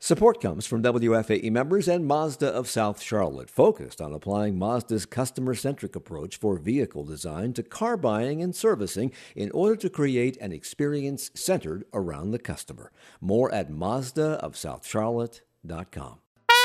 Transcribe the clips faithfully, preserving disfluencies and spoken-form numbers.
Support comes from W F A E members and Mazda of South Charlotte, focused on applying Mazda's customer-centric approach for vehicle design to car buying and servicing in order to create an experience centered around the customer. More at Mazda of South Charlotte dot com.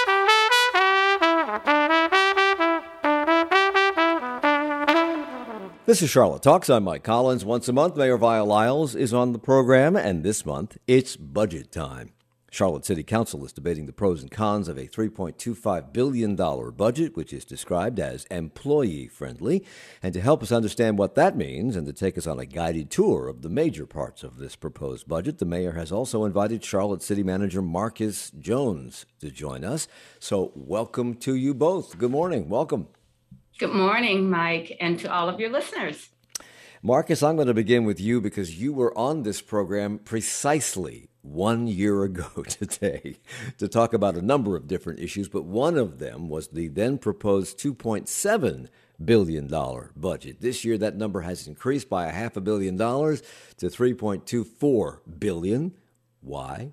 This is Charlotte Talks. I'm Mike Collins. Once a month, Mayor Via Lyles is on the program, and this month, it's budget time. Charlotte City Council is debating the pros and cons of a three point two five billion dollars budget, which is described as employee-friendly. And to help us understand what that means and to take us on a guided tour of the major parts of this proposed budget, the mayor has also invited Charlotte City Manager Marcus Jones to join us. So welcome to you both. Good morning. Welcome. Good morning, Mike, and to all of your listeners. Marcus, I'm going to begin with you because you were on this program precisely one year ago today to talk about a number of different issues, but one of them was the then proposed two point seven billion dollars budget. This year, that number has increased by a half a billion dollars to three point two four billion dollars. Why?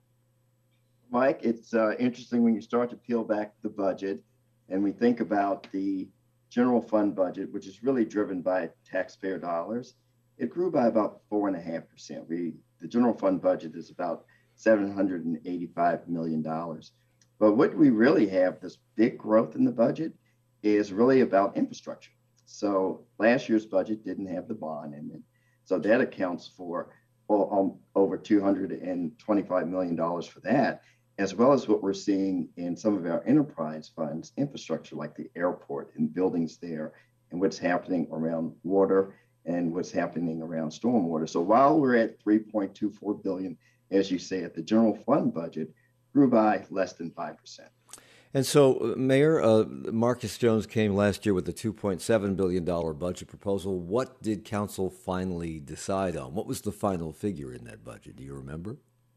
Mike, it's uh, interesting when you start to peel back the budget and we think about the general fund budget, which is really driven by taxpayer dollars. It grew by about four and a half percent. We the general fund budget is about seven hundred eighty-five million dollars. But what we really have, this big growth in the budget, is really about infrastructure. So last year's budget didn't have the bond in it. So that accounts for well, over two hundred twenty-five million dollars for that, as well as what we're seeing in some of our enterprise funds, infrastructure like the airport and buildings there, and what's happening around water and what's happening around stormwater. So while we're at three point two four billion dollars, as you say, at the general fund budget grew by less than five percent. And so, Mayor, uh, Marcus Jones came last year with a two point seven billion dollars budget proposal. What did council finally decide on? What was the final figure in that budget? Do you remember?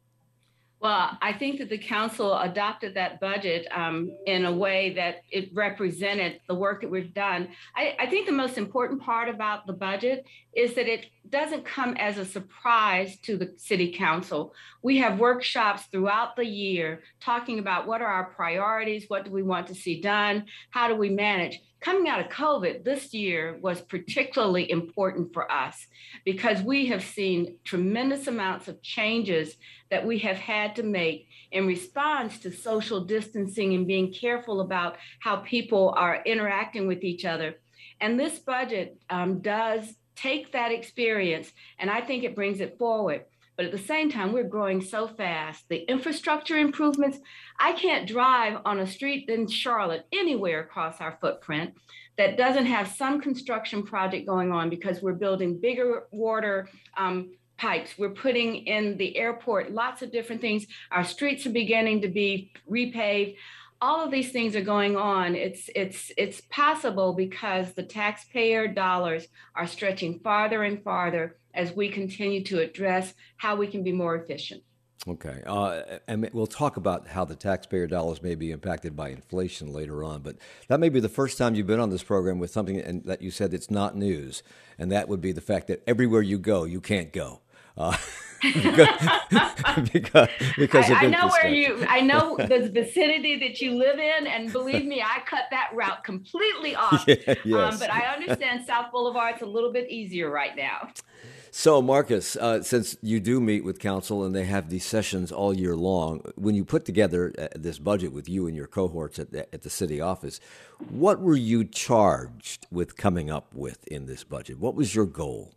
Well, I think that the council adopted that budget um, in a way that it represented the work that we've done. I, I think the most important part about the budget is that it doesn't come as a surprise to the city council. We have workshops throughout the year talking about what are our priorities, what do we want to see done, how do we manage. Coming out of COVID, this year was particularly important for us because we have seen tremendous amounts of changes that we have had to make in response to social distancing and being careful about how people are interacting with each other. And this budget um, does take that experience, and I think it brings it forward. But at the same time, we're growing so fast. The infrastructure improvements, I can't drive on a street in Charlotte anywhere across our footprint that doesn't have some construction project going on because we're building bigger water um, pipes. We're putting in the airport, lots of different things. Our streets are beginning to be repaved. All of these things are going on. It's it's it's possible because the taxpayer dollars are stretching farther and farther as we continue to address how we can be more efficient. Okay. Uh, and we'll talk about how the taxpayer dollars may be impacted by inflation later on. But that may be the first time you've been on this program with something and that you said it's not news. And that would be the fact that everywhere you go, you can't go. Uh, because because, because I, I know where you, I know the vicinity that you live in, and believe me, I cut that route completely off. Yeah, yes. um, but I understand South Boulevard's a little bit easier right now. So, Marcus, uh, since you do meet with council and they have these sessions all year long, when you put together uh, this budget with you and your cohorts at the, at the city office, what were you charged with coming up with in this budget? What was your goal?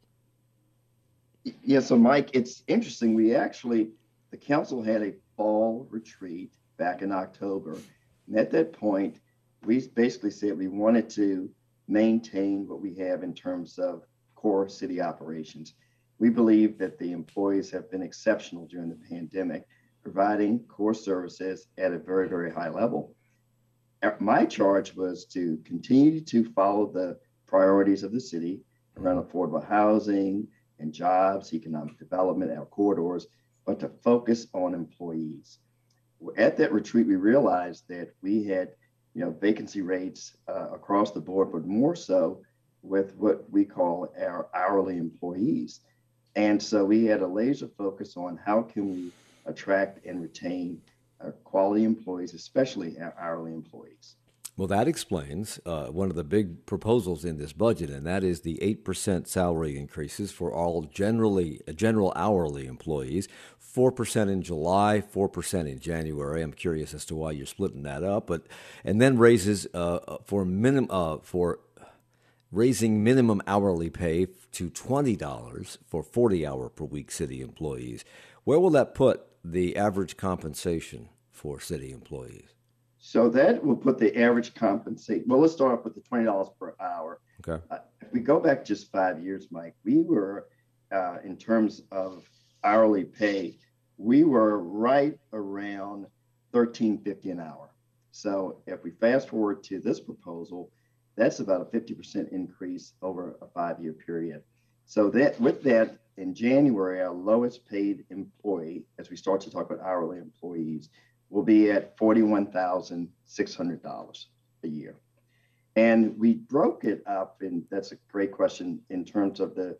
Yeah, so Mike, it's interesting. We actually, the council had a fall retreat back in October. And at that point, we basically said we wanted to maintain what we have in terms of core city operations. We believe that the employees have been exceptional during the pandemic, providing core services at a very, very high level. My charge was to continue to follow the priorities of the city around affordable housing and jobs, economic development, our corridors, but to focus on employees. At that retreat, we realized that we had, you know, vacancy rates uh, across the board, but more so with what we call our hourly employees. And so we had a laser focus on how can we attract and retain our quality employees, especially our hourly employees. Well, that explains uh, one of the big proposals in this budget, and that is the eight percent salary increases for all generally general hourly employees, four percent in July, four percent in January. I'm curious as to why you're splitting that up, but and then raises uh, for minimum uh, for raising minimum hourly pay to twenty dollars for forty hour per week city employees. Where will that put the average compensation for city employees? So that will put the average compensate. Well, let's start off with the twenty dollars per hour. Okay. Uh, if we go back just five years, Mike, we were, uh, in terms of hourly pay, we were right around thirteen fifty an hour. So if we fast forward to this proposal, that's about a fifty percent increase over a five-year period. So that with that, in January, our lowest paid employee, as we start to talk about hourly employees, will be at forty-one thousand six hundred dollars a year. And we broke it up, and that's a great question, in terms of the,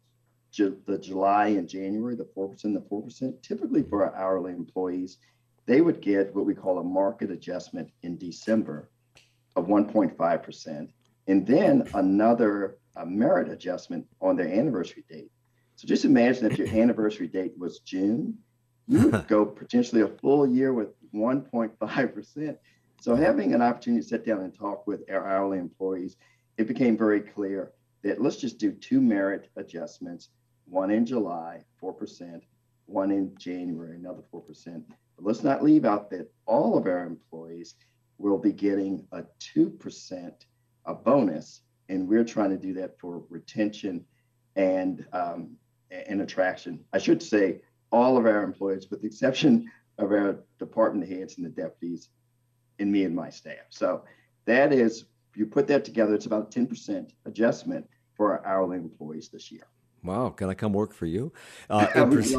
the July and January, the four percent, the four percent. Typically for our hourly employees, they would get what we call a market adjustment in December of one point five percent, and then another a merit adjustment on their anniversary date. So just imagine if your anniversary date was June, you would go potentially a full year with one point five percent. So having an opportunity to sit down and talk with our hourly employees, it became very clear that let's just do two merit adjustments, one in July, four percent, one in January, another four percent. But let's not leave out that all of our employees will be getting a two percent a bonus, and we're trying to do that for retention and, um, and attraction. I should say all of our employees, with the exception of our department heads and the deputies and me and my staff. So that is, if you put that together, it's about a ten percent adjustment for our hourly employees this year. Wow, can I come work for you? Uh, in, pres-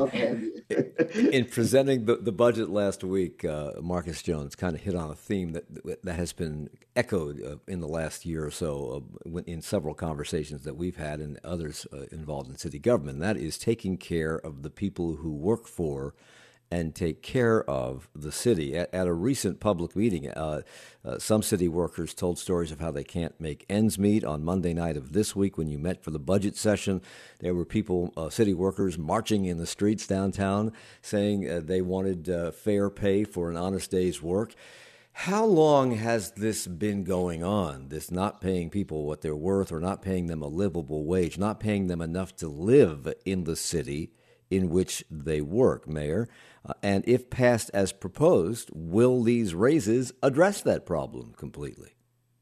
in presenting the, the budget last week, uh, Marcus Jones kind of hit on a theme that that has been echoed uh, in the last year or so uh, in several conversations that we've had and others uh, involved in city government. And that is taking care of the people who work for and take care of the city. At, at a recent public meeting, uh, uh, some city workers told stories of how they can't make ends meet. On Monday night of this week, when you met for the budget session, there were people, uh, city workers, marching in the streets downtown saying uh, they wanted uh, fair pay for an honest day's work. How long has this been going on, this not paying people what they're worth or not paying them a livable wage, not paying them enough to live in the city in which they work, Mayor? Uh, and if passed as proposed, will these raises address that problem completely?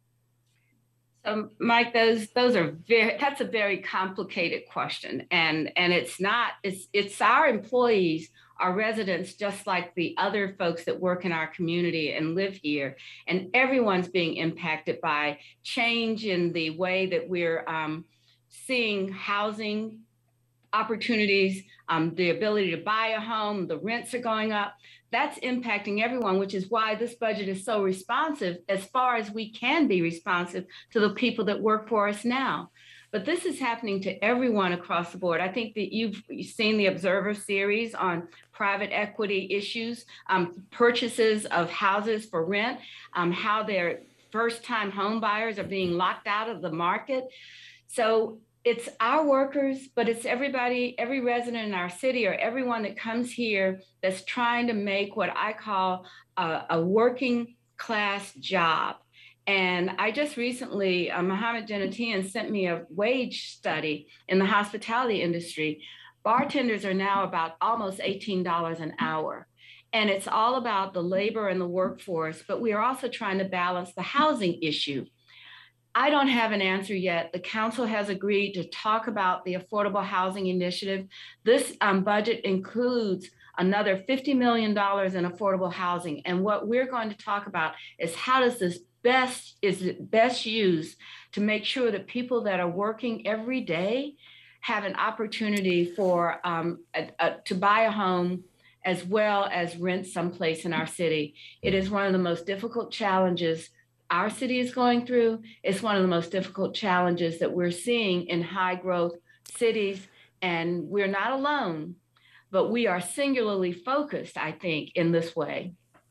So, Mike, those those are very. That's a very complicated question, and and it's not. It's it's our employees, our residents, just like the other folks that work in our community and live here, and everyone's being impacted by change in the way that we're um, seeing housing opportunities, um, the ability to buy a home, the rents are going up. That's impacting everyone, which is why this budget is so responsive, as far as we can be responsive to the people that work for us now. But this is happening to everyone across the board. I think that you've seen the Observer series on private equity issues, um, purchases of houses for rent, um, how their first-time home buyers are being locked out of the market. So it's our workers, but it's everybody, every resident in our city or everyone that comes here that's trying to make what I call a, a working class job. And I just recently, uh, Mohammed Janatian sent me a wage study in the hospitality industry. Bartenders are now about almost eighteen dollars an hour. And it's all about the labor and the workforce, but we are also trying to balance the housing issue. I don't have an answer yet. The council has agreed to talk about the Affordable Housing Initiative. This um, budget includes another fifty million dollars in affordable housing. And what we're going to talk about is how does this best, is it best used to make sure that people that are working every day have an opportunity for um, a, a, to buy a home as well as rent someplace in our city. It is one of the most difficult challenges our city is going through. It's one of the most difficult challenges that we're seeing in high growth cities. And we're not alone, but we are singularly focused, I think, in this way.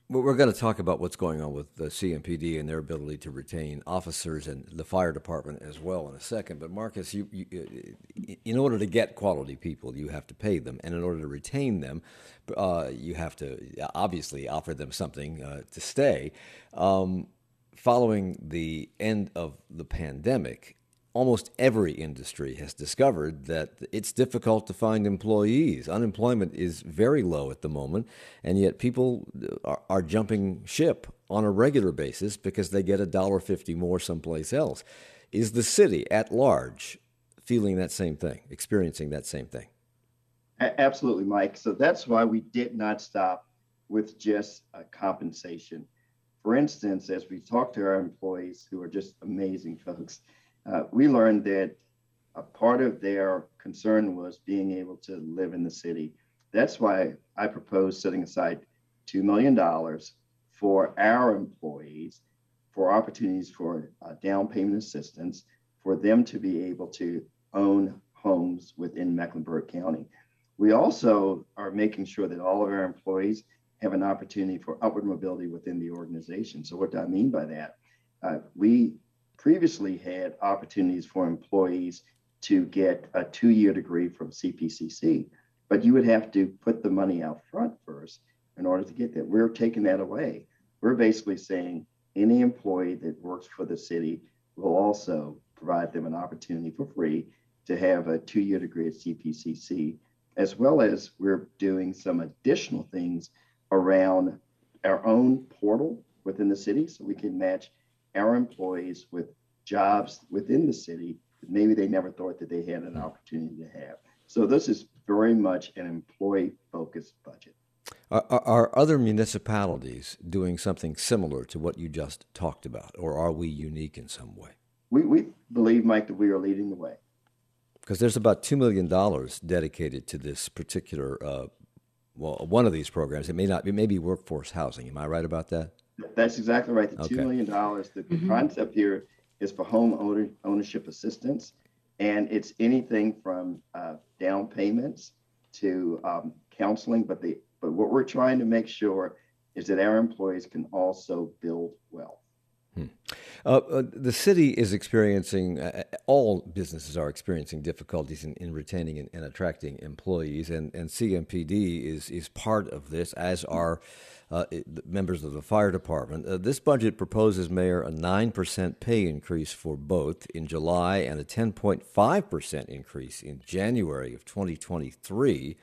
Well, we're going to talk about what's going on with the C M P D and their ability to retain officers and the fire department as well in a second. But Marcus, you, you, in order to get quality people, you have to pay them, and in order to retain them, uh, you have to obviously offer them something uh, to stay. Um, following the end of the pandemic, almost every industry has discovered that it's difficult to find employees. Unemployment is very low at the moment, and yet people are, are jumping ship on a regular basis because they get a dollar fifty more someplace else. Is the city at large feeling that same thing, experiencing that same thing? Absolutely, Mike. So that's why we did not stop with just uh, compensation. For instance, as we talk to our employees, who are just amazing folks, Uh, we learned that a part of their concern was being able to live in the city. That's why I proposed setting aside two million dollars for our employees for opportunities for uh, down payment assistance for them to be able to own homes within Mecklenburg County. We also are making sure that all of our employees have an opportunity for upward mobility within the organization. So what do I mean by that? Uh, we previously had opportunities for employees to get a two-year degree from C P C C, but you would have to put the money out front first in order to get that. We're taking that away. We're basically saying any employee that works for the city will also provide them an opportunity for free to have a two-year degree at C P C C, as well as we're doing some additional things around our own portal within the city so we can match our employees with jobs within the city that maybe they never thought that they had an opportunity to have. So this is very much an employee-focused budget. Are, are other municipalities doing something similar to what you just talked about, or are we unique in some way? We, we believe, Mike, that we are leading the way. Because there's about two million dollars dedicated to this particular, uh, well, one of these programs. It may not, it may be workforce housing. Am I right about that? That's exactly right. The Okay. two million dollars, the, the Mhm. concept here is for home owner, ownership assistance. And it's anything from uh, down payments to um, counseling. But the but what we're trying to make sure is that our employees can also build wealth. Hmm. Uh, uh, the city is experiencing, uh, all businesses are experiencing difficulties in, in retaining and, and attracting employees, and, and C M P D is, is part of this, as are uh, it, members of the fire department. Uh, this budget proposes, Mayor, a nine percent pay increase for both in July and a ten point five percent increase in January of twenty twenty-three.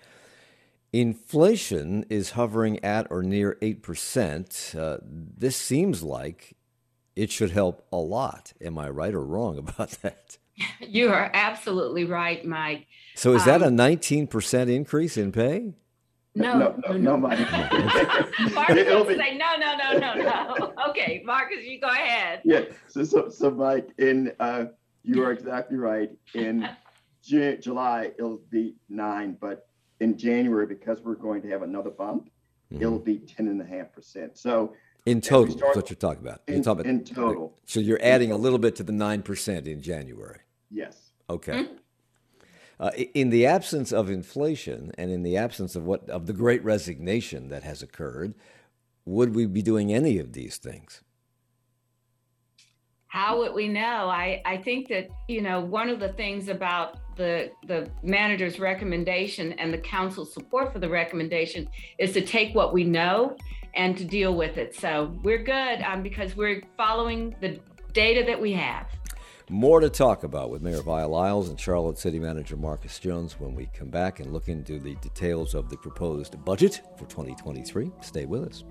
Inflation is hovering at or near eight percent. Uh, this seems like it should help a lot. Am I right or wrong about that? You are absolutely right, Mike. So is that Um, a nineteen percent increase in pay? No, no, no, no, Mike. Marcus It'll wants to be- say, no, no, no, no, no. Okay, Marcus, you go ahead. Yeah. So, so, so Mike, in uh, you are exactly right. In Ju- July, it'll be nine, but in January, because we're going to have another bump, it'll be ten and a half percent. So In As we total, start- is what you're talking about. You're in, talking about- in total, So you're adding a little bit to the nine percent in January. yes. Okay. Uh, i- in the absence of inflation and in the absence of what of the great resignation that has occurred, would we be doing any of these things? How would we know? I, I think that, you know, one of the things about the the manager's recommendation and the council's support for the recommendation is to take what we know and to deal with it. So we're good um, because we're following the data that we have. More to talk about with Mayor Vi Lyles and Charlotte City Manager Marcus Jones when we come back and look into the details of the proposed budget for twenty twenty-three. Stay with us.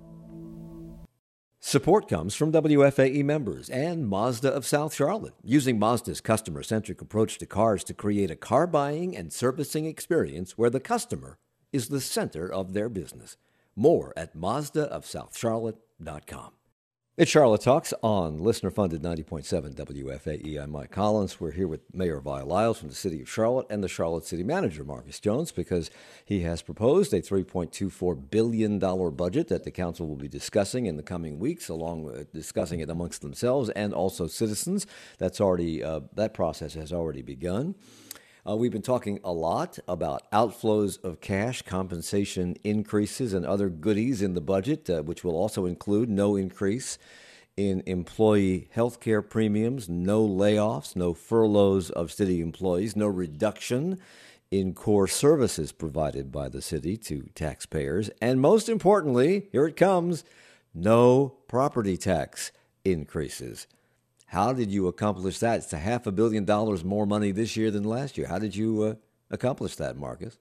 Support comes from W F A E members and Mazda of South Charlotte, using Mazda's customer-centric approach to cars to create a car buying and servicing experience where the customer is the center of their business. More at Mazda of South Charlotte dot com. It's Charlotte Talks on listener-funded ninety point seven W F A E. I'm Mike Collins. We're here with Mayor Vi Lyles from the City of Charlotte and the Charlotte City Manager, Marcus Jones, because he has proposed a three point two four billion dollars budget that the council will be discussing in the coming weeks, along with discussing it amongst themselves and also citizens. That's already uh, that process has already begun. Uh, we've been talking a lot about outflows of cash, compensation increases, and other goodies in the budget, uh, which will also include no increase in employee health care premiums, no layoffs, no furloughs of city employees, no reduction in core services provided by the city to taxpayers, and most importantly, here it comes, no property tax increases. How did you accomplish that? It's a half a billion dollars more money this year than last year. How did you uh, accomplish that, Marcus?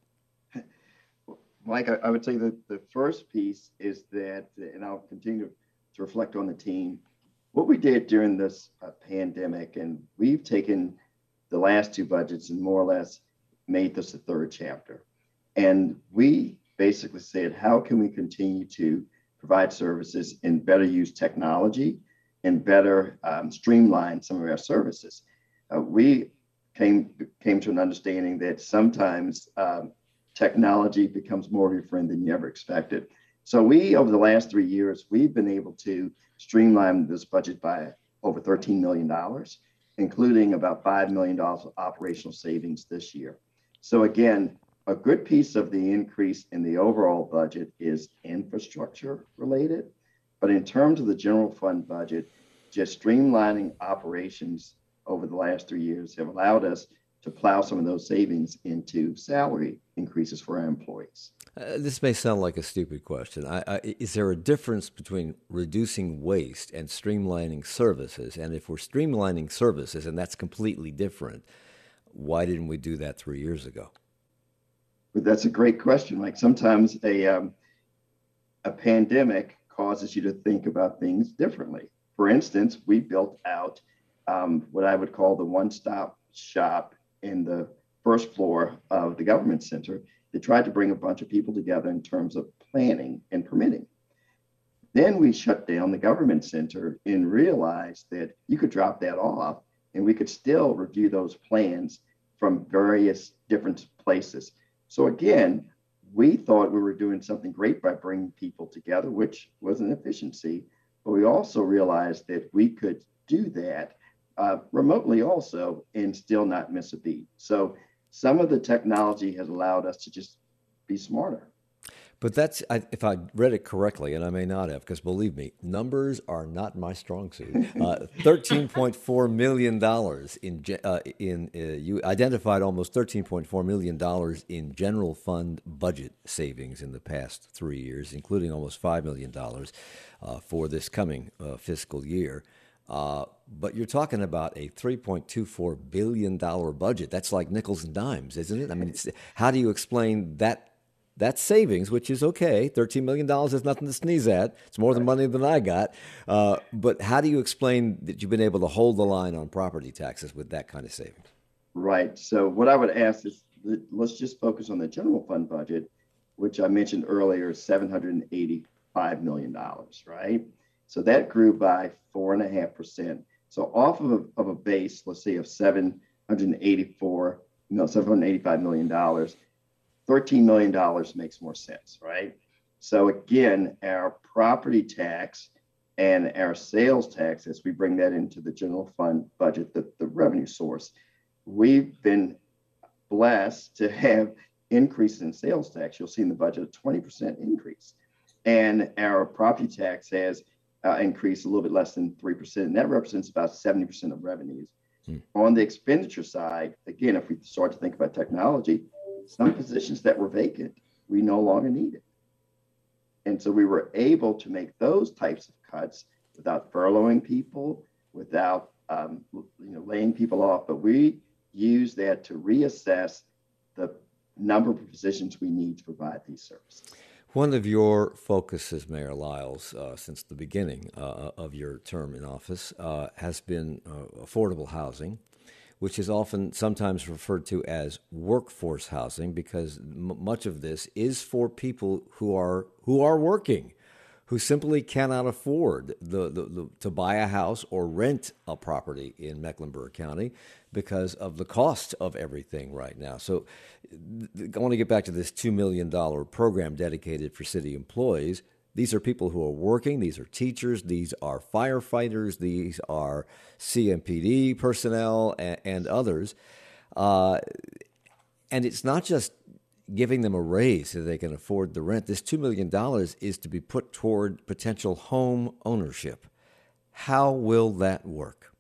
Mike, I, I would say that the first piece is that, and I'll continue to reflect on the team, what we did during this uh, pandemic, and we've taken the last two budgets and more or less made this a third chapter. And we basically said, how can we continue to provide services and better use technology and better um, streamline some of our services? Uh, we came came to an understanding that sometimes um, technology becomes more of your friend than you ever expected. So we, over the last three years, we've been able to streamline this budget by over thirteen million dollars, including about five million dollars of operational savings this year. So again, a good piece of the increase in the overall budget is infrastructure related. But in terms of the general fund budget, just streamlining operations over the last three years have allowed us to plow some of those savings into salary increases for our employees. Uh, this may sound like a stupid question. I, I, is there a difference between reducing waste and streamlining services? And if we're streamlining services, and that's completely different, why didn't we do that three years ago? But that's a great question. Like sometimes a um, a pandemic causes you to think about things differently. For instance, we built out um, what I would call the one-stop shop in the first floor of the government center. They tried to bring a bunch of people together in terms of planning and permitting. Then we shut down the government center and realized that you could drop that off and we could still review those plans from various different places. So again, we thought we were doing something great by bringing people together, which was an efficiency, but we also realized that we could do that uh, remotely also and still not miss a beat. So some of the technology has allowed us to just be smarter. But that's, I, if I read it correctly, and I may not have, because believe me, numbers are not my strong suit. Uh, thirteen point four million dollars in, uh, in uh, you identified almost thirteen point four million dollars in general fund budget savings in the past three years, including almost five million dollars uh, for this coming uh, fiscal year. Uh, but you're talking about a three point two four billion dollars budget. That's like nickels and dimes, isn't it? I mean, it's, how do you explain that? That savings, which is okay, thirteen million dollars is nothing to sneeze at. It's more than money than I got. Uh, but how do you explain that you've been able to hold the line on property taxes with that kind of savings? Right. So what I would ask is, let's just focus on the general fund budget, which I mentioned earlier is seven hundred eighty-five million dollars, right? So that grew by four and a half percent. So off of a, of a base, let's say of seven hundred eighty-four, no, seven hundred eighty-five million dollars, thirteen million dollars makes more sense, right? So again, our property tax and our sales tax, as we bring that into the general fund budget, the, the revenue source, we've been blessed to have increase in sales tax. You'll see in the budget a twenty percent increase. And our property tax has uh, increased a little bit less than three percent. And that represents about seventy percent of revenues. Hmm. On the expenditure side, again, if we start to think about technology, some positions that were vacant, we no longer needed. And so we were able to make those types of cuts without furloughing people, without um, you know, laying people off. But we use that to reassess the number of positions we need to provide these services. One of your focuses, Mayor Lyles, uh, since the beginning uh, of your term in office uh, has been uh, affordable housing, which is often sometimes referred to as workforce housing, because m- much of this is for people who are who are working, who simply cannot afford the, the, the to buy a house or rent a property in Mecklenburg County because of the cost of everything right now. So th- I want to get back to this two million dollars program dedicated for city employees. These are people who are working. These are teachers. These are firefighters. These are C M P D personnel and, and others. Uh, And it's not just giving them a raise so they can afford the rent. This two million dollars is to be put toward potential home ownership. How will that work?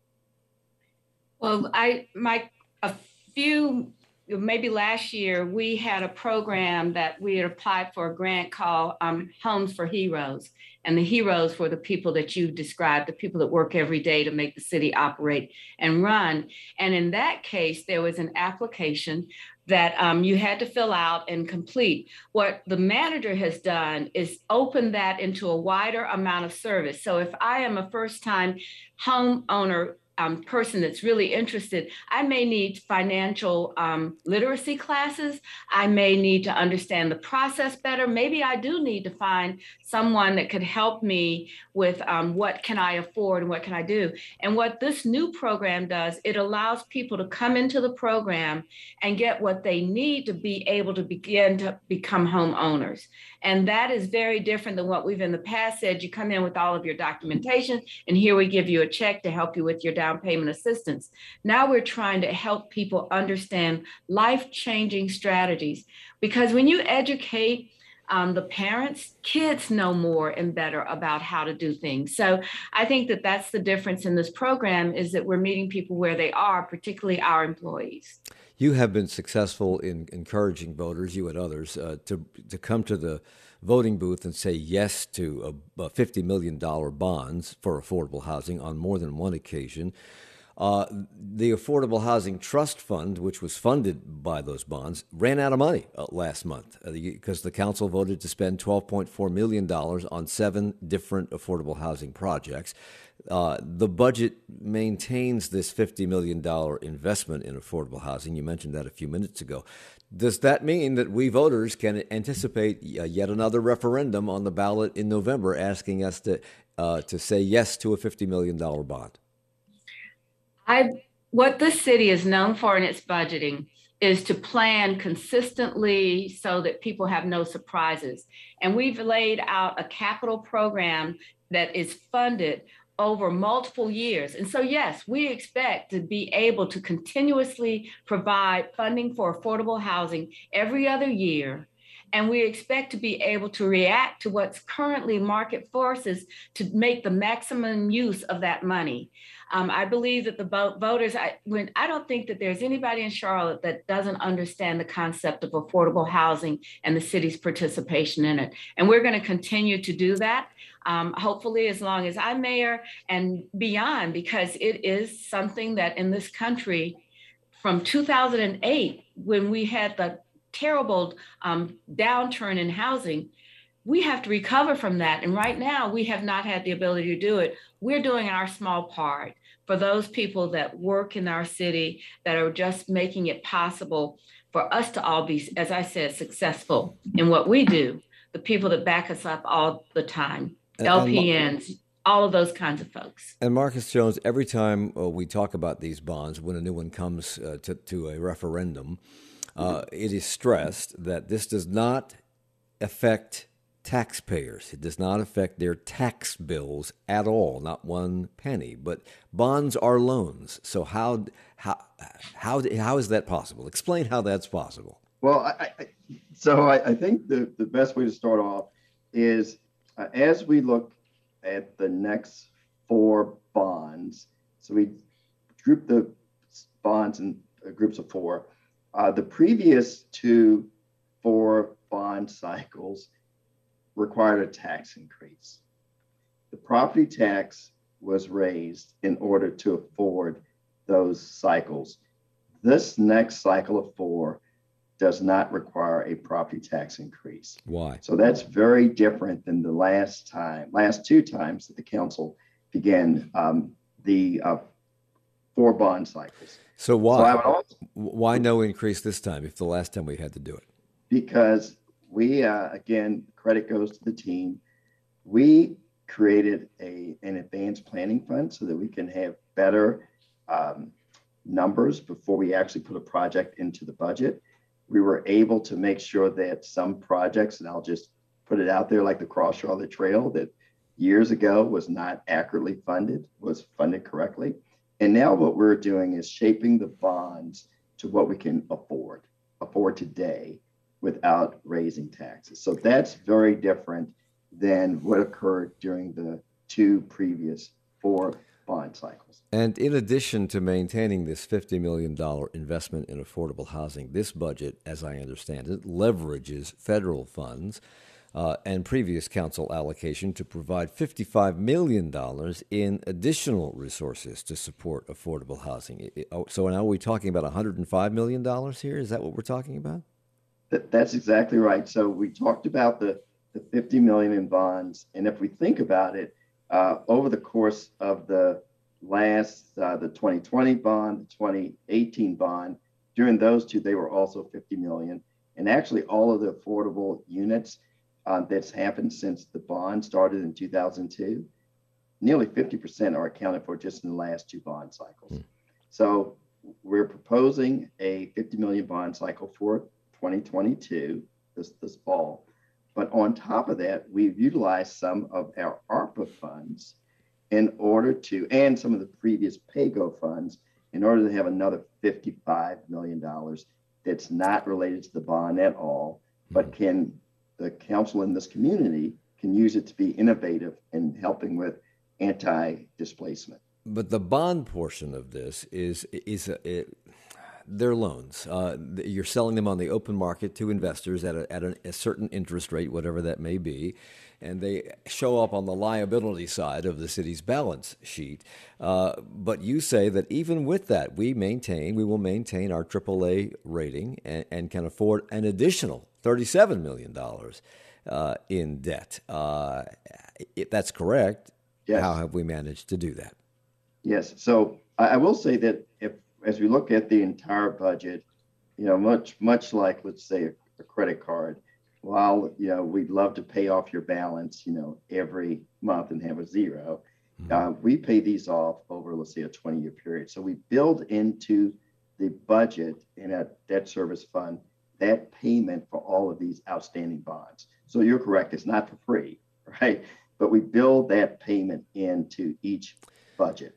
Well, I my a few maybe last year we had a program that we had applied for a grant called um, Homes for Heroes, and the heroes were the people that you described, the people that work every day to make the city operate and run. And in that case, there was an application that um, you had to fill out and complete. What the manager has done is open that into a wider amount of service. So if I am a first-time homeowner Um, person that's really interested, I may need financial um, literacy classes. I may need to understand the process better. Maybe I do need to find someone that could help me with um, what can I afford and what can I do. And what this new program does, it allows people to come into the program and get what they need to be able to begin to become homeowners. And that is very different than what we've in the past said. You come in with all of your documentation, and here we give you a check to help you with your down payment assistance. Now we're trying to help people understand life-changing strategies, because when you educate um, the parents, kids know more and better about how to do things. So I think that that's the difference in this program, is that we're meeting people where they are, particularly our employees. You have been successful in encouraging voters, you and others, uh, to to come to the voting booth and say yes to a, a fifty million dollars bonds for affordable housing on more than one occasion. Uh, the Affordable Housing Trust Fund, which was funded by those bonds, ran out of money uh, last month because uh, the, the council voted to spend twelve point four million dollars on seven different affordable housing projects. Uh, the budget maintains this fifty million dollars investment in affordable housing. You mentioned that a few minutes ago. Does that mean that we voters can anticipate uh, yet another referendum on the ballot in November asking us to uh, to say yes to a fifty million dollars bond? I, what this city is known for in its budgeting is to plan consistently so that people have no surprises. And we've laid out a capital program that is funded over multiple years. And so, yes, we expect to be able to continuously provide funding for affordable housing every other year. And we expect to be able to react to what's currently market forces to make the maximum use of that money. Um, I believe that the voters, I, when, I don't think that there's anybody in Charlotte that doesn't understand the concept of affordable housing and the city's participation in it. And we're going to continue to do that, um, hopefully as long as I'm mayor and beyond, because it is something that in this country from two thousand eight, when we had the terrible um, downturn in housing, we have to recover from that. And right now we have not had the ability to do it. We're doing our small part for those people that work in our city that are just making it possible for us to all be, as I said, successful in what we do. The people that back us up all the time, and, L P Ns, and, all of those kinds of folks. And Marcus Jones, every time uh, we talk about these bonds, when a new one comes uh, to, to a referendum, uh, it is stressed that this does not affect taxpayers. It does not affect their tax bills at all, not one penny. But bonds are loans. So how how how how is that possible? Explain how that's possible. Well, I, I, so I, I think the, the best way to start off is uh, as we look at the next four bonds. So we group the bonds in uh, groups of four. Uh, the previous two four bond cycles required a tax increase. The property tax was raised in order to afford those cycles. This next cycle of four does not require a property tax increase. Why? So that's very different than the last time, last two times that the council began um, the uh, four bond cycles. So why? So I would also, why no increase this time if the last time we had to do it? Because we, uh, again, credit goes to the team. We created a an advanced planning fund so that we can have better um, numbers before we actually put a project into the budget. We were able to make sure that some projects, and I'll just put it out there, like the Cross Charlotte Trail that years ago was not accurately funded, was funded correctly. And now what we're doing is shaping the bonds to what we can afford. afford today without raising taxes. So that's very different than what occurred during the two previous four bond cycles. And in addition to maintaining this fifty million dollars investment in affordable housing, this budget, as I understand it, leverages federal funds uh, and previous council allocation to provide fifty-five million dollars in additional resources to support affordable housing. So now are we talking about one hundred five million dollars here? Is that what we're talking about? That, that's exactly right. So we talked about the, the fifty million dollars in bonds. And if we think about it, uh, over the course of the last, uh, the twenty twenty bond, the twenty eighteen bond, during those two, they were also fifty million dollars. And actually all of the affordable units uh, that's happened since the bond started in two thousand two, nearly fifty percent are accounted for just in the last two bond cycles. Hmm. So we're proposing a fifty million dollars bond cycle for twenty twenty-two, this, this fall. But on top of that, we've utilized some of our ARPA funds in order to, and some of the previous PAYGO funds, in order to have another fifty-five million dollars that's not related to the bond at all, but can, the council in this community can use it to be innovative in helping with anti-displacement. But the bond portion of this is, is a, it, they're loans. Uh, you're selling them on the open market to investors at, a, at a, a certain interest rate, whatever that may be, and they show up on the liability side of the city's balance sheet. Uh, but you say that even with that, we maintain, we will maintain our triple A rating and, and can afford an additional thirty-seven million dollars uh, in debt. Uh, if that's correct, yes. How have we managed to do that? Yes. So I will say that if, as we look at the entire budget, you know, much, much like, let's say, a, a credit card, while, you know, we'd love to pay off your balance, you know, every month and have a zero, mm-hmm. uh, we pay these off over, let's say, a twenty year period. So we build into the budget in a debt service fund that payment for all of these outstanding bonds. So you're correct. It's not for free, right? But we build that payment into each budget.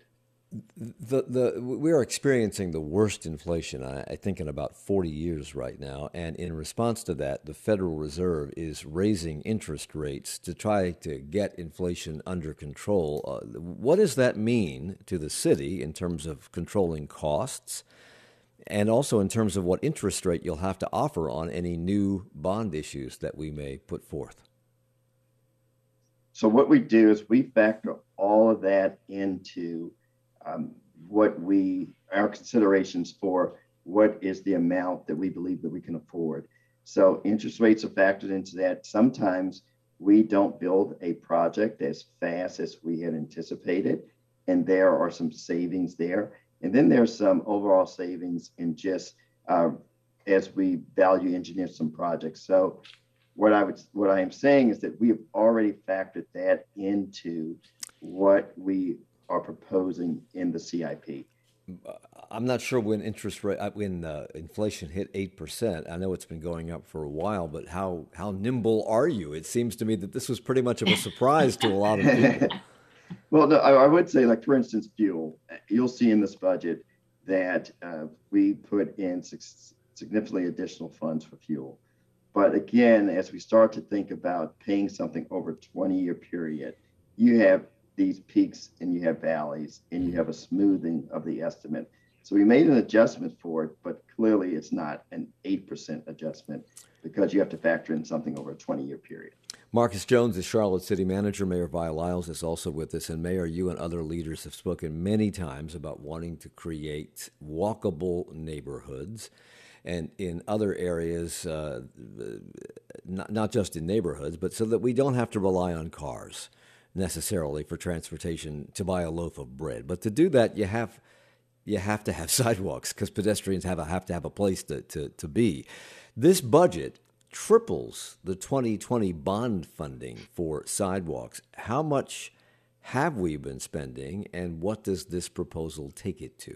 The the we're experiencing the worst inflation, I, I think, in about forty years right now, and in response to that, the Federal Reserve is raising interest rates to try to get inflation under control. Uh, what does that mean to the city in terms of controlling costs, and also in terms of what interest rate you'll have to offer on any new bond issues that we may put forth? So what we do is we factor all of that into Um, what we, our considerations for what is the amount that we believe that we can afford. So interest rates are factored into that. Sometimes we don't build a project as fast as we had anticipated, and there are some savings there. And then there's some overall savings in just uh, as we value engineer some projects. So what I would, what I am saying is that we have already factored that into what we are proposing in the C I P. I'm not sure when interest rate, when uh, inflation hit eight percent. I know it's been going up for a while, but how how nimble are you? It seems to me that this was pretty much of a surprise to a lot of people. Well, no, I, I would say, like, for instance, fuel. You'll see in this budget that uh, we put in six, significantly additional funds for fuel. But again, as we start to think about paying something over a twenty year period, you have these peaks and you have valleys and you have a smoothing of the estimate. So we made an adjustment for it, but clearly it's not an eight percent adjustment because you have to factor in something over a twenty year period. Marcus Jones is Charlotte City Manager. Mayor Vi Lyles is also with us. And Mayor, you and other leaders have spoken many times about wanting to create walkable neighborhoods. And in other areas, uh, not, not just in neighborhoods, but so that we don't have to rely on cars necessarily for transportation to buy a loaf of bread. But to do that, you have you have to have sidewalks because pedestrians have a, have to have a place to, to, to be. This budget triples the twenty twenty bond funding for sidewalks. How much have we been spending, and what does this proposal take it to?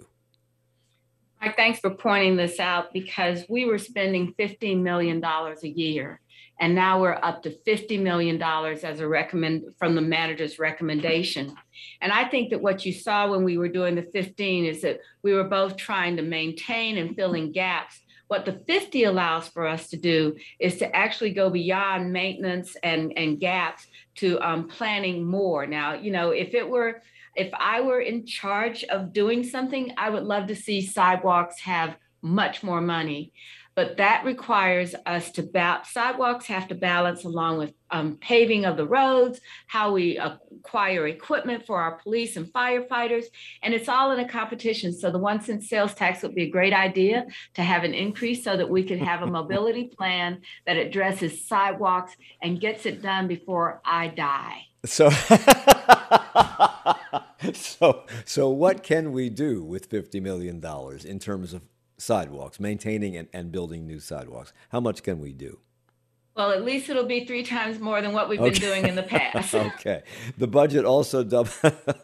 Mike, thanks for pointing this out, because we were spending fifteen million dollars a year, and now we're up to fifty million dollars as a recommend from the manager's recommendation. And I think that what you saw when we were doing the fifteen is that we were both trying to maintain and fill in gaps What the fifty allows for us to do is to actually go beyond maintenance and, and gaps to um, planning more. Now, you know, if it were, if I were in charge of doing something, I would love to see sidewalks have much more money. But that requires us to, ba- sidewalks have to balance along with um, paving of the roads, how we acquire equipment for our police and firefighters, and it's all in a competition. So the one cent sales tax would be a great idea to have an increase so that we could have a mobility plan that addresses sidewalks and gets it done before I die. So, so, so what can we do with fifty million dollars in terms of sidewalks, maintaining and, and building new sidewalks? How much can we do? Well, at least it'll be three times more than what we've okay. been doing in the past. Okay. The budget also doubles.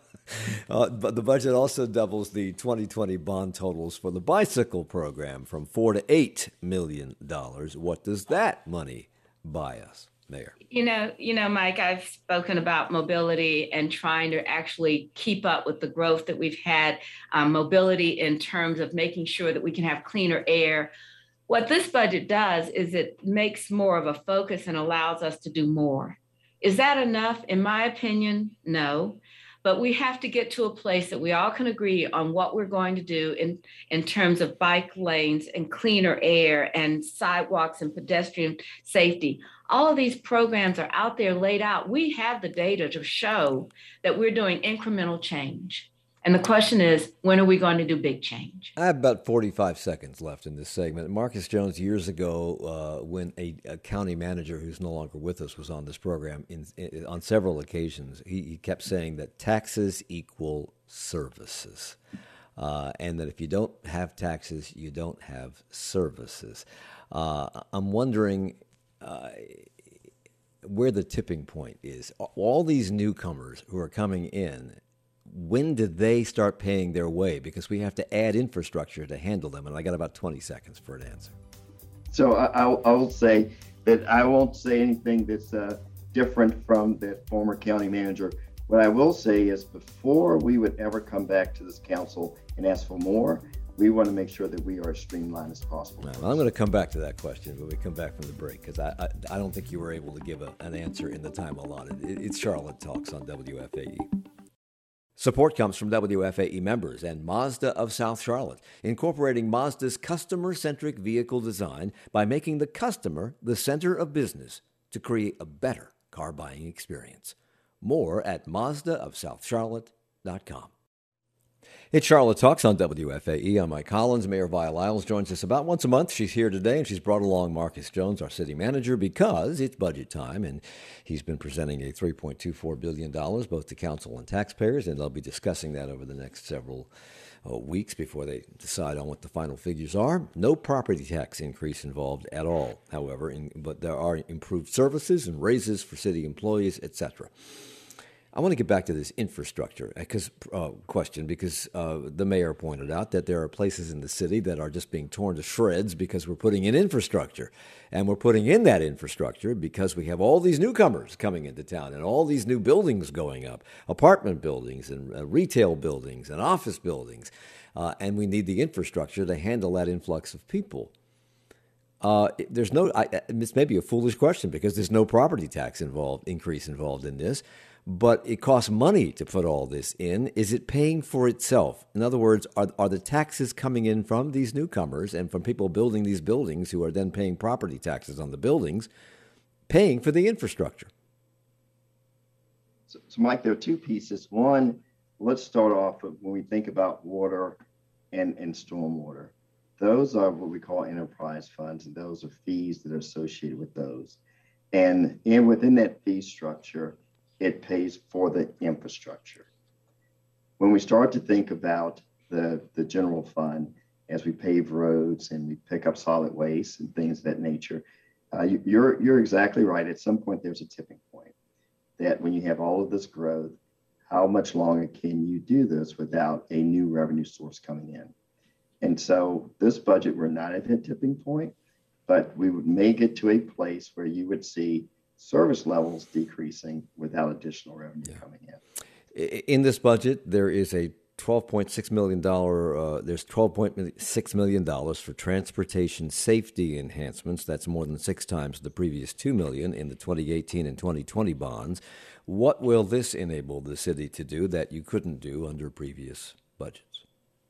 uh, but the budget also doubles the twenty twenty bond totals for the bicycle program from four to eight million dollars. What does that money buy us, Mayor? You know, you know, Mike, I've spoken about mobility and trying to actually keep up with the growth that we've had, um, mobility in terms of making sure that we can have cleaner air. What this budget does is it makes more of a focus and allows us to do more. Is that enough? In my opinion, no. But we have to get to a place that we all can agree on what we're going to do in, in terms of bike lanes and cleaner air and sidewalks and pedestrian safety. All of these programs are out there laid out. We have the data to show that we're doing incremental change. And the question is, when are we going to do big change? I have about forty-five seconds left in this segment. Marcus Jones, years ago, uh, when a, a county manager who's no longer with us was on this program, in, in, on several occasions, he, he kept saying that taxes equal services. Uh, and that if you don't have taxes, you don't have services. Uh, I'm wondering uh, where the tipping point is. All these newcomers who are coming in, when did they start paying their way? Because we have to add infrastructure to handle them. And I got about twenty seconds for an answer. So I, I will say that I won't say anything that's uh, different from that former county manager. What I will say is before we would ever come back to this council and ask for more, we want to make sure that we are as streamlined as possible. Well, I'm going to come back to that question when we come back from the break, because I, I I don't think you were able to give a, an answer in the time allotted. It, it's Charlotte Talks on W F A E. Support comes from W F A E members and Mazda of South Charlotte, incorporating Mazda's customer-centric vehicle design by making the customer the center of business to create a better car buying experience. More at Mazda of South Charlotte dot com. It's Charlotte Talks on W F A E. I'm Mike Collins. Mayor Vi Lyles joins us about once a month. She's here today, and she's brought along Marcus Jones, our city manager, because it's budget time, and he's been presenting a three point two four billion dollars both to council and taxpayers, and they'll be discussing that over the next several uh, weeks before they decide on what the final figures are. No property tax increase involved at all, however, in, but there are improved services and raises for city employees, et cetera. I want to get back to this infrastructure because, uh, question because uh, the mayor pointed out that there are places in the city that are just being torn to shreds because we're putting in infrastructure. And we're putting in that infrastructure because we have all these newcomers coming into town and all these new buildings going up, apartment buildings and uh, retail buildings and office buildings. Uh, and we need the infrastructure to handle that influx of people. Uh, there's no, I, this may be a foolish question because there's no property tax involved, increase involved in this. But it costs money to put all this in. Is it paying for itself? In other words, are, are the taxes coming in from these newcomers and from people building these buildings who are then paying property taxes on the buildings, paying for the infrastructure? So, so Mike, there are two pieces. One, let's start off with when we think about water and, and stormwater. Those are what we call enterprise funds, and those are fees that are associated with those. And, and within that fee structure, it pays for the infrastructure. When we start to think about the, the general fund, as we pave roads and we pick up solid waste and things of that nature, uh, you, you're, you're exactly right. At some point, there's a tipping point that when you have all of this growth, how much longer can you do this without a new revenue source coming in? And so this budget, we're not at that tipping point, but we may get to a place where you would see service levels decreasing without additional revenue yeah. coming in. In this budget, there is a twelve point six million dollars, uh, there's twelve point six million dollars for transportation safety enhancements. That's more than six times the previous two million dollars in the twenty eighteen and twenty twenty bonds. What will this enable the city to do that you couldn't do under previous budgets?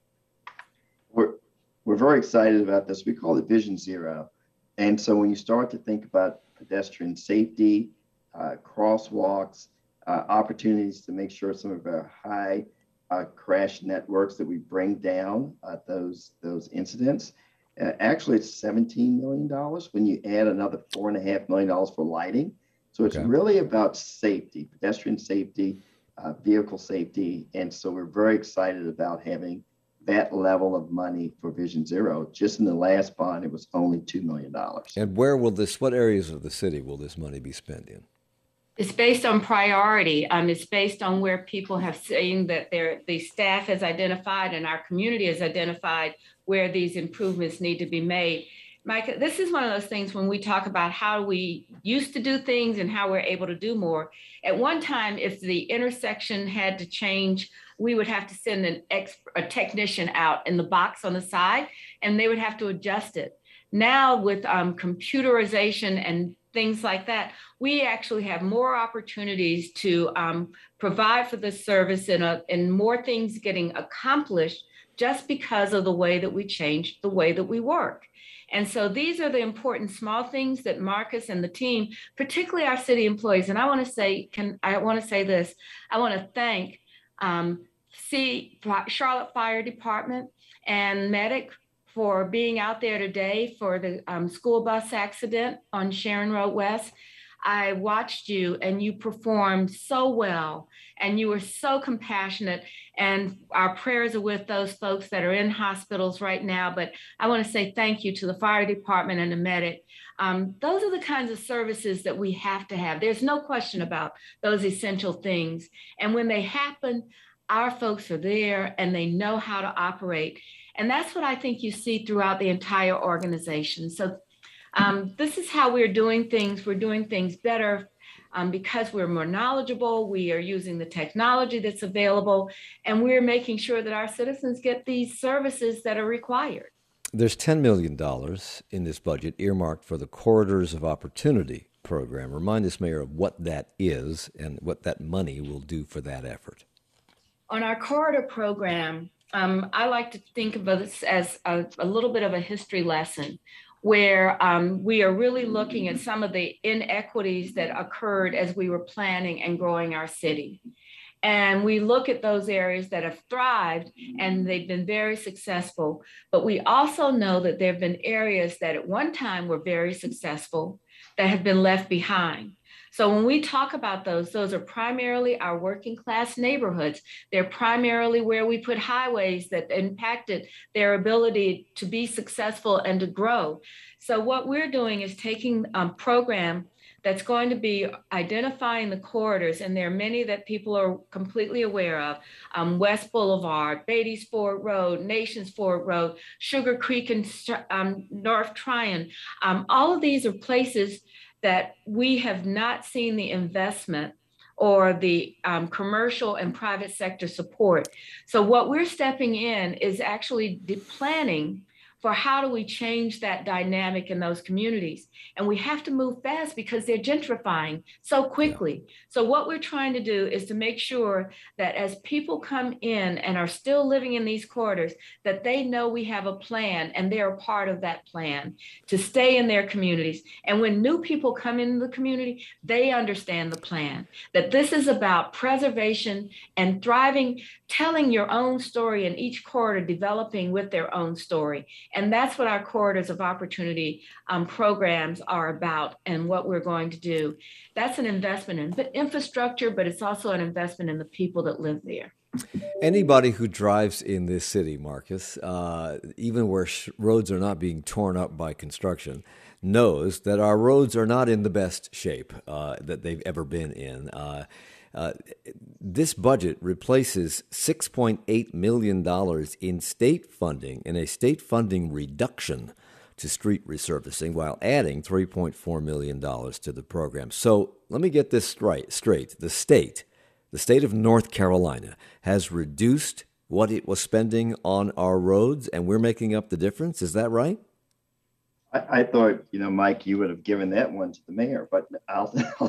We're, we're very excited about this. We call it Vision Zero. And so when you start to think about pedestrian safety, uh, crosswalks, uh, opportunities to make sure some of our high uh, crash networks that we bring down uh, those those incidents, uh, actually it's seventeen million dollars when you add another four and a half million dollars for lighting. So it's okay. really about safety, pedestrian safety, uh, vehicle safety. And so we're very excited about having that level of money for Vision Zero. Just in the last bond, it was only two million dollars. And where will this, what areas of the city will this money be spent in? It's based on priority. Um, it's based on where people have seen that their the staff has identified and our community has identified where these improvements need to be made. Mike, this is one of those things when we talk about how we used to do things and how we're able to do more. At one time, if the intersection had to change, we would have to send an ex, a technician out in the box on the side, and they would have to adjust it. Now with um, computerization and things like that, we actually have more opportunities to um, provide for this service and, uh, and more things getting accomplished just because of the way that we changed the way that we work. And so these are the important small things that Marcus and the team, particularly our city employees, and I want to say, can I want to say this, I want to thank um, C, Charlotte Fire Department and Medic for being out there today for the um, school bus accident on Sharon Road West. I watched you and you performed so well and you were so compassionate, and our prayers are with those folks that are in hospitals right now. But I want to say thank you to the fire department and the medic. Um, those are the kinds of services that we have to have. There's no question about those essential things. And when they happen, our folks are there and they know how to operate. And that's what I think you see throughout the entire organization. So Um, this is how we're doing things. We're doing things better um, because we're more knowledgeable. We are using the technology that's available, and we're making sure that our citizens get these services that are required. There's ten million dollars in this budget earmarked for the Corridors of Opportunity program. Remind us, Mayor, of what that is and what that money will do for that effort. On our corridor program, um, I like to think of this as a, a little bit of a history lesson, where um, we are really looking at some of the inequities that occurred as we were planning and growing our city. And we look at those areas that have thrived and they've been very successful. But we also know that there have been areas that at one time were very successful that have been left behind. So when we talk about those, those are primarily our working class neighborhoods. They're primarily where we put highways that impacted their ability to be successful and to grow. So what we're doing is taking a program that's going to be identifying the corridors, and there are many that people are completely aware of. Um, West Boulevard, Beatties Ford Road, Nations Ford Road, Sugar Creek and um, North Tryon. Um, all of these are places that we have not seen the investment or the um, commercial and private sector support. So what we're stepping in is actually planning for how do we change that dynamic in those communities. And we have to move fast because they're gentrifying so quickly. So what we're trying to do is to make sure that as people come in and are still living in these corridors, that they know we have a plan and they're a part of that plan to stay in their communities. And when new people come into the community, they understand the plan, that this is about preservation and thriving, telling your own story in each corridor, developing with their own story. And that's what our Corridors of Opportunity um, programs are about and what we're going to do. That's an investment in infrastructure, but it's also an investment in the people that live there. Anybody who drives in this city, Marcus, uh, even where sh- roads are not being torn up by construction, knows that our roads are not in the best shape uh, that they've ever been in. Uh, Uh, this budget replaces six point eight million dollars in state funding, in a state funding reduction to street resurfacing, while adding three point four million dollars to the program. So let me get this straight. straight. The state, the state of North Carolina, has reduced what it was spending on our roads, and we're making up the difference. Is that right? I, I thought, you know, Mike, you would have given that one to the mayor, but I'll,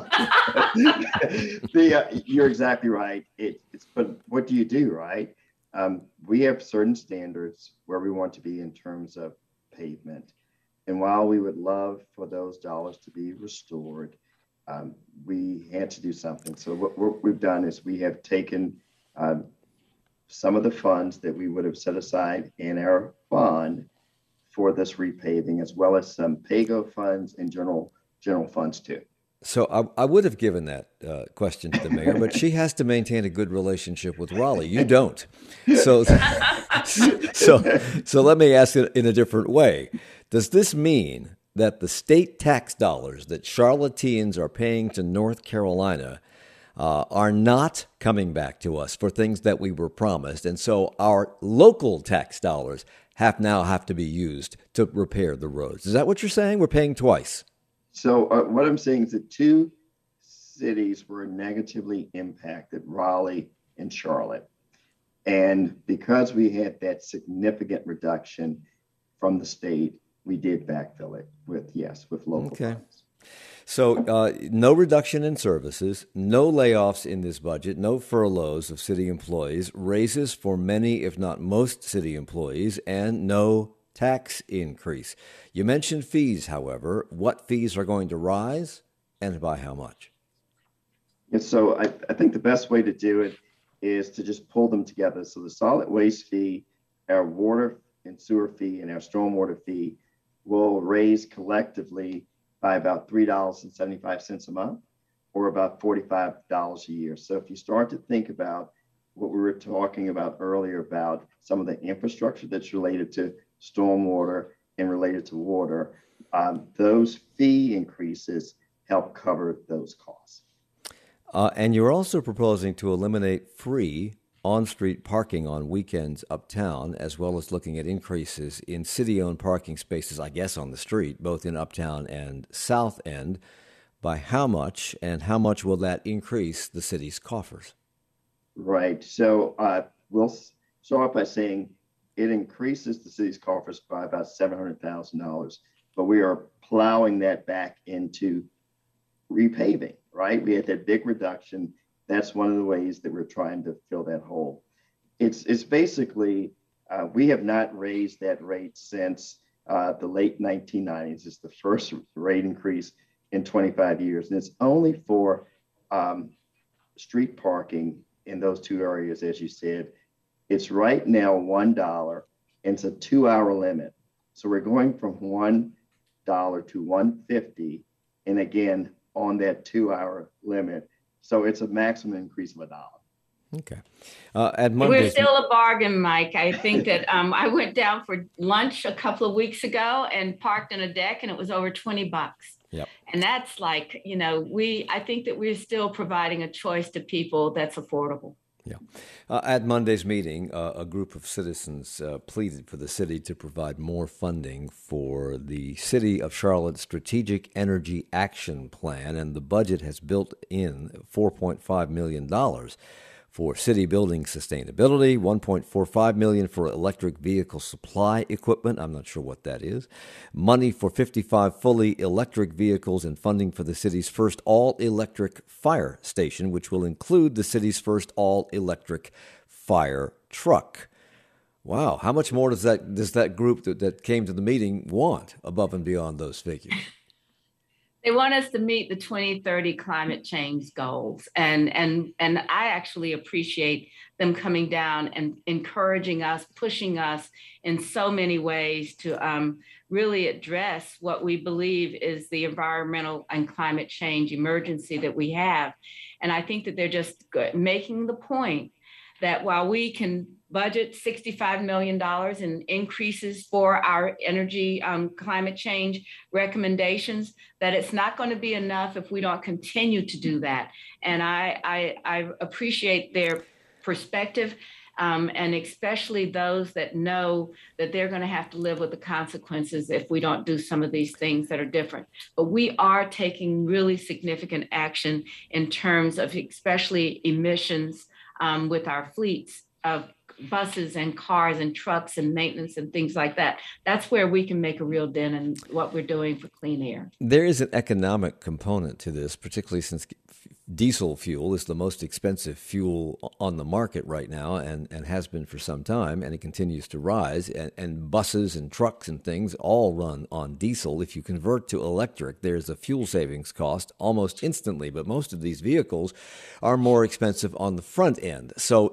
the, uh, you're exactly right. It, it's, but what do you do, right? Um, we have certain standards where we want to be in terms of pavement. And while we would love for those dollars to be restored, um, we had to do something. So what, what we've done is we have taken um, some of the funds that we would have set aside in our fund for this repaving, as well as some PAYGO funds and general general funds too. So I, I would have given that uh, question to the mayor, but she has to maintain a good relationship with Raleigh. You don't. So, so, so let me ask it in a different way. Does this mean that the state tax dollars that Charlotteans are paying to North Carolina uh, are not coming back to us for things that we were promised, and so our local tax dollars have now have to be used to repair the roads? Is that what you're saying? We're paying twice. So uh, what I'm saying is that two cities were negatively impacted, Raleigh and Charlotte. And because we had that significant reduction from the state, we did backfill it with, yes, with local okay. funds. So uh, no reduction in services, no layoffs in this budget, no furloughs of city employees, raises for many, if not most, city employees, and no tax increase. You mentioned fees, however. What fees are going to rise and by how much? And so I, I think the best way to do it is to just pull them together. So the solid waste fee, our water and sewer fee, and our stormwater fee will raise collectively by about three dollars and seventy-five cents a month, or about forty-five dollars a year. So if you start to think about what we were talking about earlier about some of the infrastructure that's related to stormwater and related to water, um, those fee increases help cover those costs. Uh, and you're also proposing to eliminate free on-street parking on weekends uptown, as well as looking at increases in city-owned parking spaces, I guess, on the street, both in Uptown and South End. By how much, and how much will that increase the city's coffers? Right. So uh, we'll start by saying it increases the city's coffers by about seven hundred thousand dollars, but we are plowing that back into repaving, right? We had that big reduction. That's one of the ways that we're trying to fill that hole. It's, it's basically, uh, we have not raised that rate since uh, the late nineteen nineties. It's the first rate increase in twenty-five years. And it's only for um, street parking in those two areas, as you said. It's right now one dollar, and it's a two-hour limit. So we're going from one dollar to one dollar fifty, and again, on that two-hour limit. So it's a maximum increase of a dollar. Okay. Uh, at Mondays, we're still a bargain, Mike. I think that um, I went down for lunch a couple of weeks ago and parked in a deck, and it was over twenty bucks. Yep. And that's like, you know, we, I think that we're still providing a choice to people that's affordable. Yeah. Uh, at Monday's meeting, uh, a group of citizens uh, pleaded for the city to provide more funding for the City of Charlotte Strategic Energy Action Plan, and the budget has built in four point five million dollars for city building sustainability, one point four five million dollars for electric vehicle supply equipment. I'm not sure what that is. Money for fifty-five fully electric vehicles, and funding for the city's first all-electric fire station, which will include the city's first all-electric fire truck. Wow. How much more does that does that group that, that came to the meeting want above and beyond those figures? They want us to meet the twenty thirty climate change goals. And, and, and I actually appreciate them coming down and encouraging us, pushing us in so many ways to um, really address what we believe is the environmental and climate change emergency that we have. And I think that they're just making the point that while we can budget sixty-five million dollars in increases for our energy um, climate change recommendations, that it's not going to be enough if we don't continue to do that. And I, I, I appreciate their perspective, um, and especially those that know that they're going to have to live with the consequences if we don't do some of these things that are different. But we are taking really significant action in terms of especially emissions um, with our fleets of buses and cars and trucks and maintenance and things like that. That's where we can make a real dent in what we're doing for clean air. There is an economic component to this, particularly since diesel fuel is the most expensive fuel on the market right now and, and has been for some time, and it continues to rise. And, and buses and trucks and things all run on diesel. If you convert to electric, there's a fuel savings cost almost instantly, but most of these vehicles are more expensive on the front end. So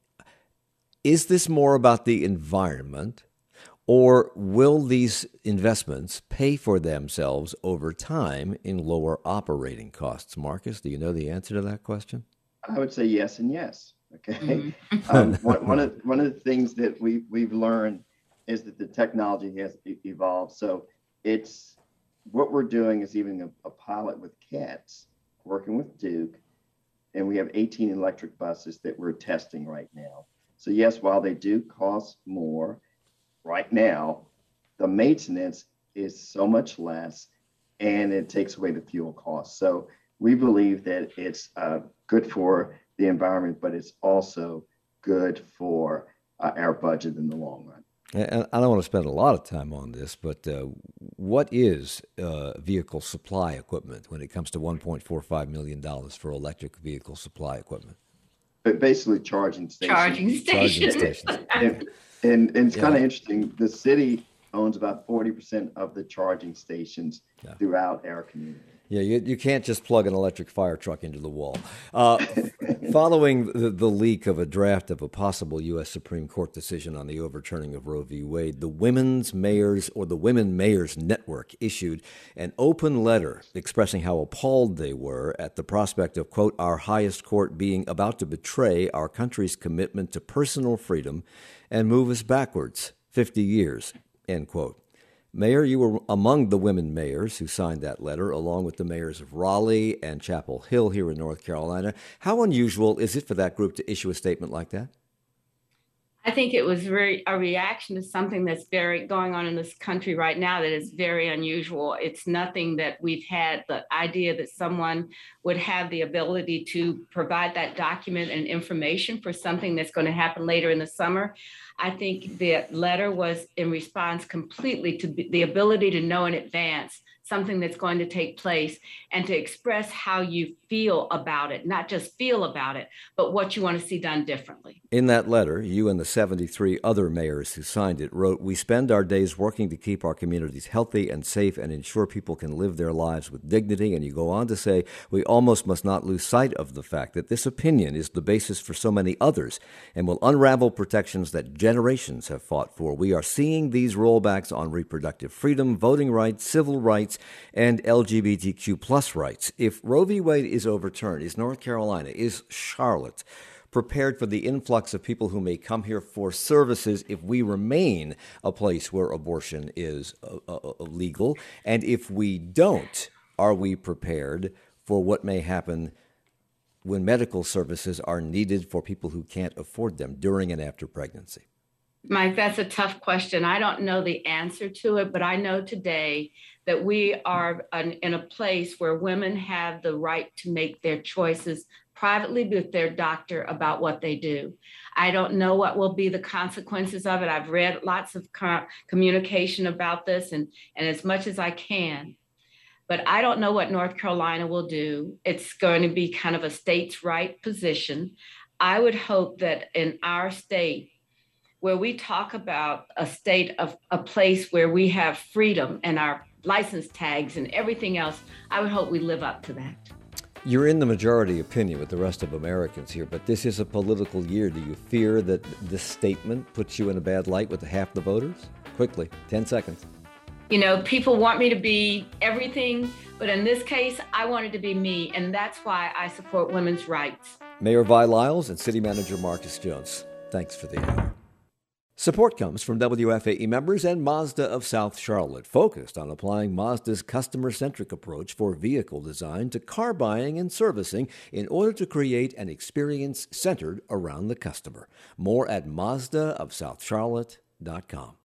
is this more about the environment, or will these investments pay for themselves over time in lower operating costs? Marcus, do you know the answer to that question? I would say yes and yes. Okay. Mm-hmm. um, one, one, of, one of the things that we, we've learned is that the technology has evolved. So it's what we're doing is even a, a pilot with CATS, working with Duke, and we have eighteen electric buses that we're testing right now. So yes, while they do cost more, right now, the maintenance is so much less, and it takes away the fuel costs. So we believe that it's uh, good for the environment, but it's also good for uh, our budget in the long run. And I don't want to spend a lot of time on this, but uh, what is uh, vehicle supply equipment when it comes to one point four five million dollars for electric vehicle supply equipment? But basically charging stations. Charging stations. Charging stations. and, and, and it's Yeah. kind of interesting. The city owns about forty percent of the charging stations yeah. throughout our community. Yeah, you, you can't just plug an electric fire truck into the wall. Uh, following the, the leak of a draft of a possible U S Supreme Court decision on the overturning of Roe v. Wade, the Women's Mayors or the Women Mayors Network issued an open letter expressing how appalled they were at the prospect of, quote, our highest court being about to betray our country's commitment to personal freedom and move us backwards fifty years, end quote. Mayor, you were among the women mayors who signed that letter, along with the mayors of Raleigh and Chapel Hill here in North Carolina. How unusual is it for that group to issue a statement like that? I think it was very a reaction to something that's very going on in this country right now that is very unusual. It's nothing that we've had. The idea that someone would have the ability to provide that document and information for something that's going to happen later in the summer. I think the letter was in response completely to the ability to know in advance something that's going to take place and to express how you feel about it, not just feel about it, but what you want to see done differently. In that letter, you and the seventy-three other mayors who signed it wrote, we spend our days working to keep our communities healthy and safe and ensure people can live their lives with dignity. And you go on to say, we almost must not lose sight of the fact that this opinion is the basis for so many others and will unravel protections that generations have fought for. We are seeing these rollbacks on reproductive freedom, voting rights, civil rights, and L G B T Q plus rights. If Roe v. Wade is overturned, is North Carolina, is Charlotte prepared for the influx of people who may come here for services if we remain a place where abortion is uh, uh, legal? And if we don't, are we prepared for what may happen when medical services are needed for people who can't afford them during and after pregnancy? Mike, that's a tough question. I don't know the answer to it, but I know today that we are an, in a place where women have the right to make their choices privately with their doctor about what they do. I don't know what will be the consequences of it. I've read lots of co- communication about this and, and as much as I can. But I don't know what North Carolina will do. It's going to be kind of a states' right position. I would hope that in our state, where we talk about a state of a place where we have freedom and our license tags and everything else, I would hope we live up to that. You're in the majority opinion with the rest of Americans here, but this is a political year. Do you fear that this statement puts you in a bad light with half the voters? Quickly, ten seconds. You know, people want me to be everything, but in this case, I wanted to be me, and that's why I support women's rights. Mayor Vi Lyles and City Manager Marcus Jones, thanks for the hour. Support comes from W F A E members and Mazda of South Charlotte, focused on applying Mazda's customer-centric approach for vehicle design to car buying and servicing in order to create an experience centered around the customer. More at Mazda of South Charlotte dot com.